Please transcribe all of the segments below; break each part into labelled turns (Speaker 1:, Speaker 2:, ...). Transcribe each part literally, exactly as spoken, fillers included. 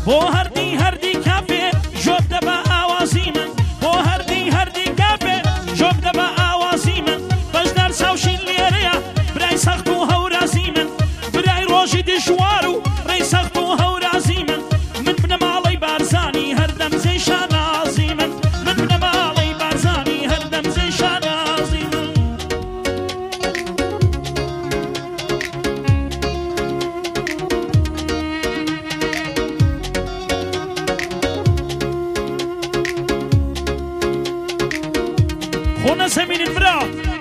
Speaker 1: بۆ هەردی هەردی کافێ ژۆب دەبە ئاوازی من بۆ هەردی هەردی کافێ ژۆب دەبە ئاوازی من بەشدار چاوشین لێرەیە برای سەخت و هەورازی من برای ڕۆژی دژوار و ڕێی سەخت و هەورازی من من بنە ماڵەی بارزانی هەردەم جێی شانازی من من بنە ماڵەی بارزانی هەردەم جێی شانازی من خۆنە زەمینن برا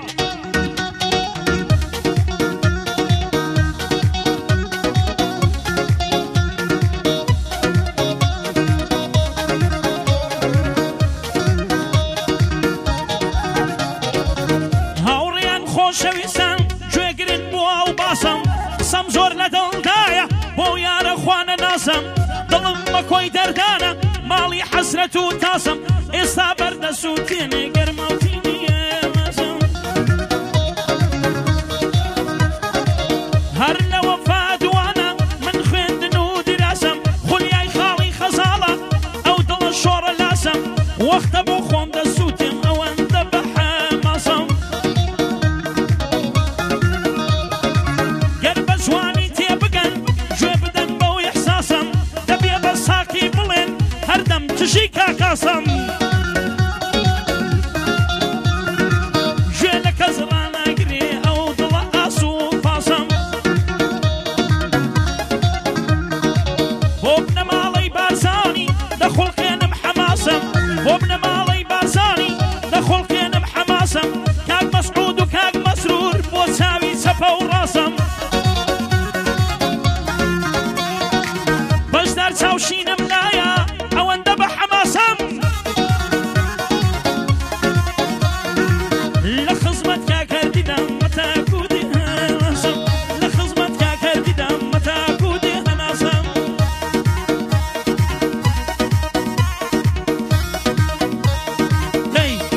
Speaker 1: خۆشەویستان گوێگرن بۆ ئەو باسم قسەم زۆر لە دڵدایە بۆ یارە خوانە ناسم دڵم بە کۆی دەردانە ماڵی حەسرەت و تاسم ئێستا بەردەسووتێنێ گەرمەوتی نیەمەزم هەر لە وەفا دوانە من خوێندن و دراسم خولیای خاڵی خەزاڵە ئەو دڵە شۆڕە لاسم وەختە بۆ خۆم دەسووتێم ئەوەندە بە حەماسم جوانی تێبگەن گوێ بدەن بەو ئیحساسم دەبێ بە ساکی بڵێن هەردەم تژی کاکاسم گوێ لە کەس ڕاناگرێ ئەو دڵە ئاس و پاسم بۆ بنە ماڵەی بارزانی دەخۆڵکێنم حەماسم بۆ بنە ماڵەی بارزانی دەخۆڵکێنم حەماسم کاک مەسعود و کاک مەسرور بۆ چاوی چەپە و ڕاسم چاوشینم لایە ئەوەندە بە حەماسم لە خزمەت کاکەردیدام مەتاکودی هەناسم لە خزمەت کاکەردیدام مەتاکودی هەناسم دەی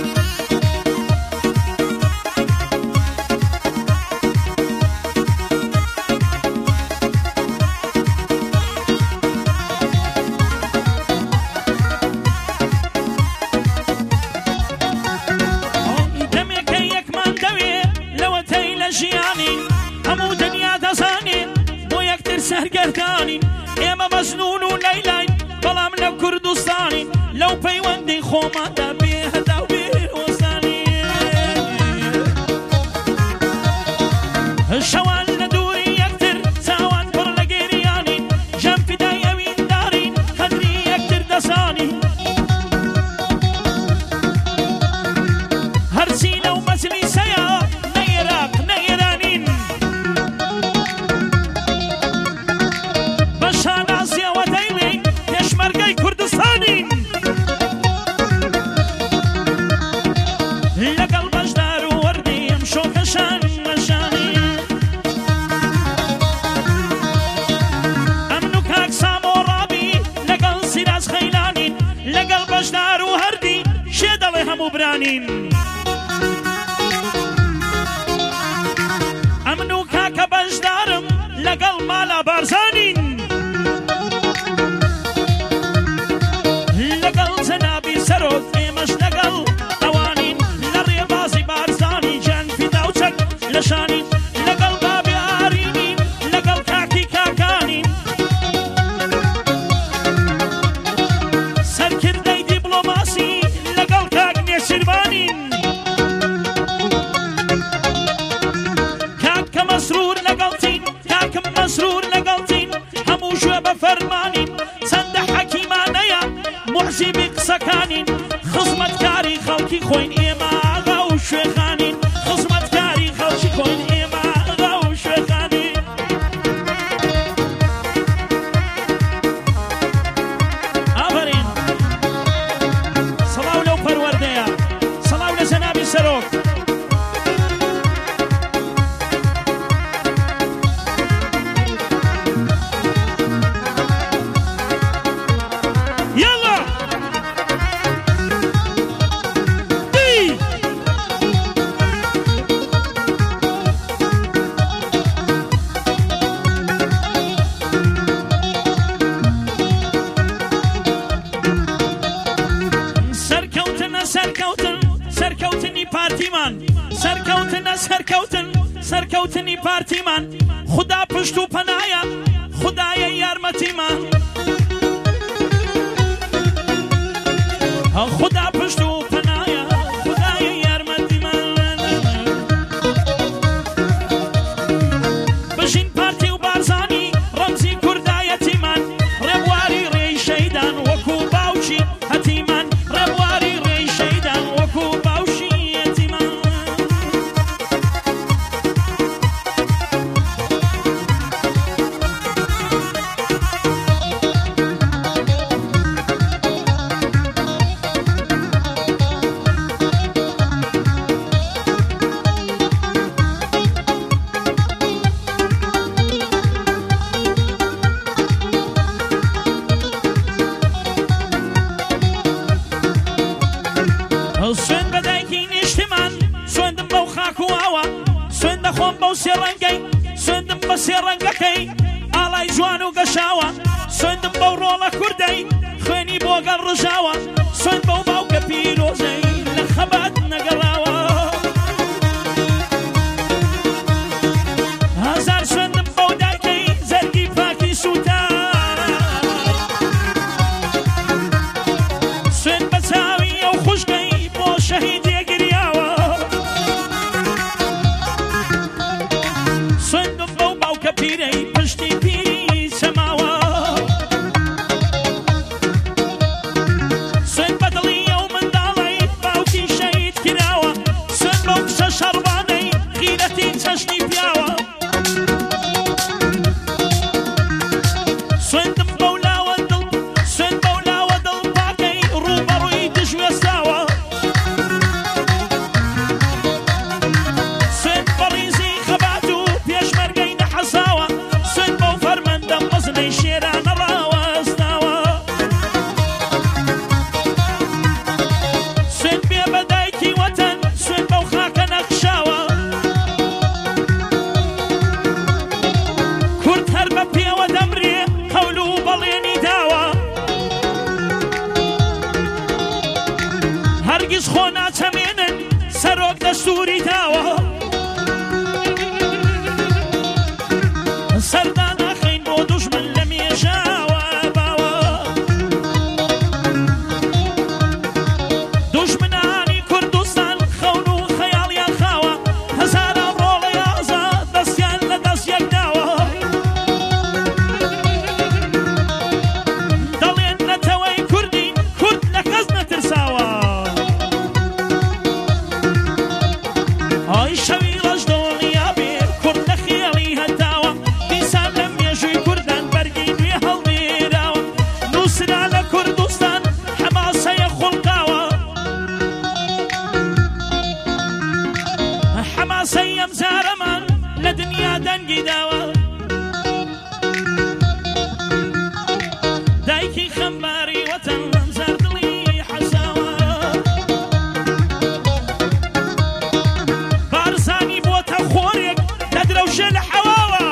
Speaker 1: ژیانین هەموو دنیا دەزانین بۆ یەکتر سەرگەردانین ئێمە مەجنون و لەیلاین بەڵام لە کوردستانین لەو پەیوەندی خۆماندا بێ هەدا و بێ وەزانین شەوان لە دووری یەکتر چاوان پڕ لە گێریانین ژەم فیدای ئەوین دارین قەدری یەکتر دەزانین هەرچی لەو مەجلیسەیە لەگەڵ بەشدار و وەردیم شۆکەشان مەشانی ئەمن و کاک سامۆڕابی لەگەڵ سیراج خەیلانین لەگەڵ بەشدار و هەردی شێ دەڵێ هەموو برانین ئەمن و کاکە بەشدارم لەگەڵ مالا بارزانین لەگەڵ جەنابی سەرۆک ئێمەش لەگەڵ لەشانین لەگەڵ بابێ ئارینین لەگەڵ کاکی کاکانین سەرکردەی دیپلۆماسی لەگەڵ کاک نێچیروانین کاکە مەسرور لەگەڵتین کاکم مەسرور لەگەڵتین هەموو ژوێ بە فەرمانین چەندە حەکیمانەیە موعجیبی قسەکانین خزمەتکاری خەڵکی خۆین ئێمە ئاغا و شوێخانین سەرۆک یاڵا دی کەوتنە سەرکەوتن سەرکەوتنی پارتیمان خدا پشت و پەنایە خدایە یارمەتیمان خدا پشت و پەنایە خدایە یارمەتیمان بژین پارتی و بارزانی ڕەمزی کوردایەتیمان ڕێبواری ڕێی شەیدان وەکو باوکی هەتیمان ڕێبواری ڕێی شەیدان وەکو باوشی هەتیمان سوێن بەدایکی نیشتمان سوێندم بەو خاک و ئاوە سوێن دەخۆم بەو سێ ڕەنگەی سوێندم بە سێ ڕەنگەکەی ئاڵای جوان و گەشاوە سوێندم بەو ڕۆڵە کوردەی خوێنی بۆ گەڕ ڕژاوە سوێن بەو باوکە پیرۆزەی لە خەبات نەگەڕاوە هەزار سوێندم بەو دایکەی زەرگی پاکی سووتان سوێن بە چاوی ئەو خوشکەی شهیدی گریاوە سوێندم بەو باوکە پیرەی پشتی پیری سەماوە سوێن بە دڵی ئەو منداڵەی باوکی شەهید کراوە سوێن بەو کچە شەڕبانەی غیرەتی چەشنی پیاوە سوێندم بەو لاوە دڵ سوێن بەو لاوە دڵ پاکەی ڕووبەڕووی دژوێستاوە هەرگیز خۆ ناچەمێنن سەرۆک دەستوری داوە سەردا ناخەین بۆ دوژمن لە مێژاوە باوە دوژمنانی کوردستان خەون و خەیاڵیان خاوە هەزاران ڕۆڵەی ئازاد دەستیان لە دەست یەک داوە دەڵێن نەتەوەی کوردین کورد لە کەس نەترساوە ئای شەوی ڕەش دڵنیا بێ کورد لە خێڵی هەتاوە دیسان لە مێژووی کوردان بەرگی نوێ هەڵنێراوە نووسرا لە کوردستان حەماسەیە خوڵقاوە حەماسەی ئەم جارەمان لە دنیا دەنگی داوە دایکی خەمباری وەتەن ئەمجار دڵی حەساوە بارزانی بۆتە خۆرێک لە درەوشە لە حەواوە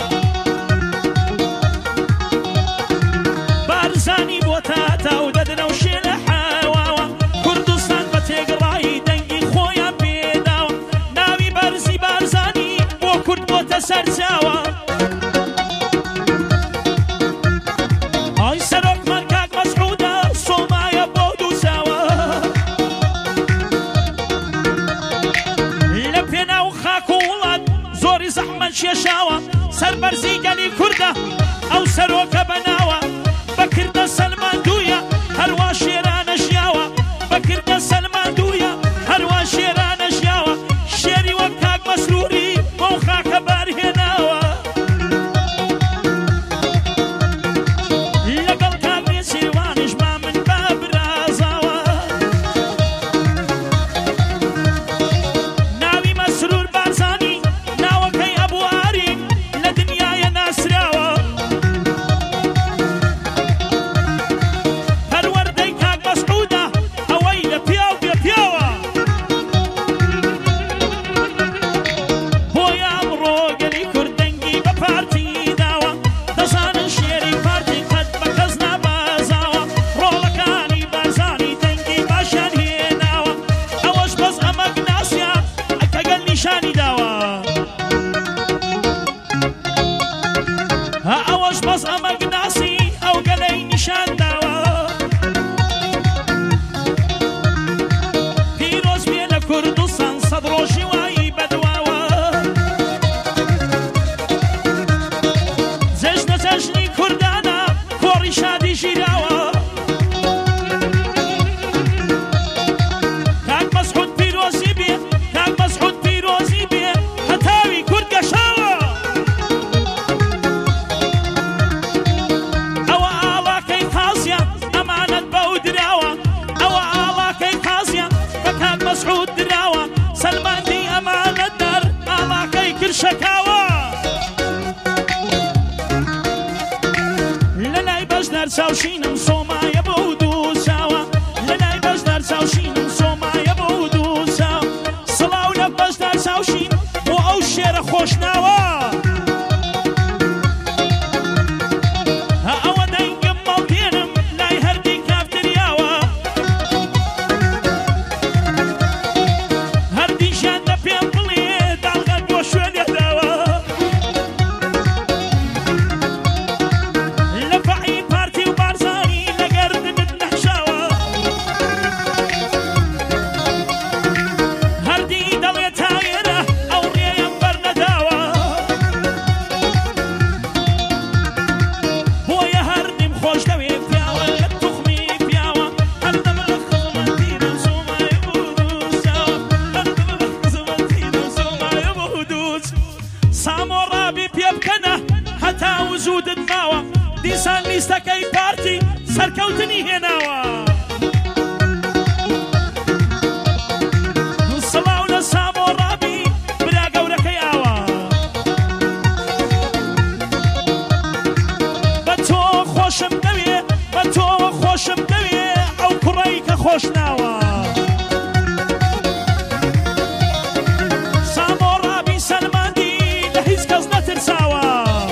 Speaker 1: بارزانی بۆتە تاو دەدرەوشێ لە حەواوە کوردستان بە تێگەڕایی دەنگی خۆیان پێداوە ناوی بەرزی بارزانی بۆ کورد بۆتە سەرچاوە ئای سەرۆکمان کاک مەسعودە سۆمایە بۆ دووساوە لە پێناو خاک و وڵات زۆری زەحمەت کێشاوە سەربەرزی گەلی کوردە ئەو سەرۆکە بەناوە بەکردە سەلمان دوویە هەروە شێرانە ژیاوە بەکردە سەلمان دوویە هەروە شێرانە ژیاوە شێری وەک کاک مەسرووری بەو خاکە بارهێناوە لەگەڵ کاک سێوانش با من با برازاوە ناوی مەسرور بارزانی ناوەکەی ئەبواری لە دنیایە ناسراوە باڵی شادی ژیراوە کاک مەسعود پیرۆزی بێ کاک مەسعود پیرۆزی بێ هەتاوی کورد گەشاوە ئەوە ئاڵاکەی قازیە ئەمانەت بەو دراوە ئەوە ئاڵاکەی قازیە بە کاک مەسعود دراوە سەلماندی ئەمانەت دەر ئاڵاکەی کرشەکاوە لەلای بەشدار چاوشینم سۆمایە بۆ دوو چاوە لەلای بەشدار چاوشینم سۆمایە بۆ دوو چاو سڵاو لە بەشدار چاوشین بۆ ئەو شێرە خۆشناوە ئەوە دەنگم مەڵدێنم لای هەردی کافتریاوە هەردی ژیان دە پێم بڵێ داڵغەت بۆ شوێنێ داوە لە فەعی پارتی و بارزانی لەگەردنت نەحشاوە هەردی دەڵێ تاوێرە ئەو ڕێیەم بەرنەداوە بۆیە هەردیم خۆش دەوێ پیاوە لە توخمی پیاوە هەردەم لە خزمەتیرم سۆمایە بۆ دووچاوە هەردەم لە خزمەتیرم سۆمایە بۆ دووچ سامۆڕابی پێ بکەنە هەتا وزودت ماوە دیسان لیستەکەی پارتی سەرکەوتنی هێناوە سڵاو لە سامۆڕابی برا گەورەکەی ئاوە بە تۆ خۆشم دەوێ بە تۆ خۆشم دەوێ ئەو کوڕەی کە خۆش ناوە سامۆڕابی سەلماندی لە هیچ کەس نەترساوە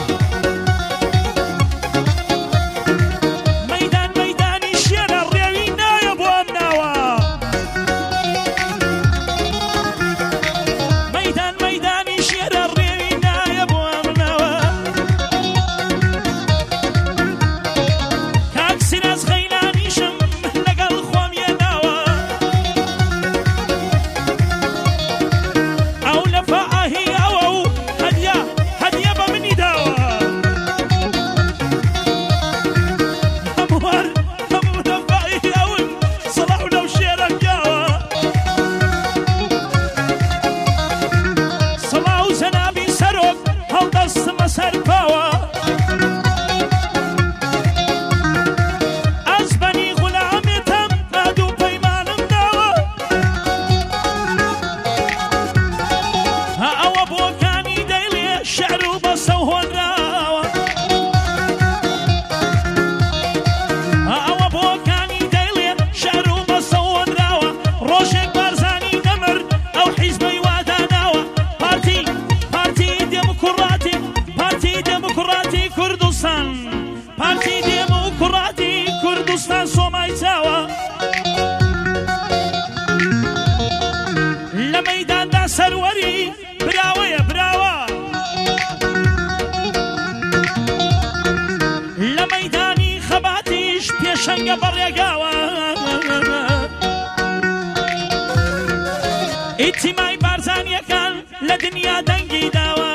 Speaker 1: مەیدان مەیدانی شێرە ڕێوی نایە بۆ ئەم ناوە مەیدان مەیدانی شێرە ڕێوی نایە بۆ ئەم ناوە کاک سیراز غەیلانیشم لەگەڵ خۆم یێناوە ئەو لە فەعاهی ئەوە و هەدیە هەدیە بە منی داوە هەمووان هەموو لە فەعی ئەون سڵاو لەو شێرە پیاوە سڵاو جەنابی سەرۆک هەڵدەستمە سەر پاوە ئەزبەنی غولامێتم نادوو پەیمانم داوە ئەوە بۆکانی دەیڵێ شێعر و بەسە و هۆنراوە ئەوە بۆکانی دەیڵێ شێعر و بەسە و هۆنراوە ڕۆژێک بارزانی نەمرد ئەو حیزبەی واداناوە پارتی پارتی دێموکڕاتی پارتی دێموکڕاتی کوردستان پارتی دێموکڕاتی کوردستان سۆمای چاوە لە مەیداندا سەروەری براوەیە براوە لە مەیدانی خەباتیش پێشەنگە بەڕێگاوە ئیتیمای بارزانیەکان لە دنیا دەنگی داوە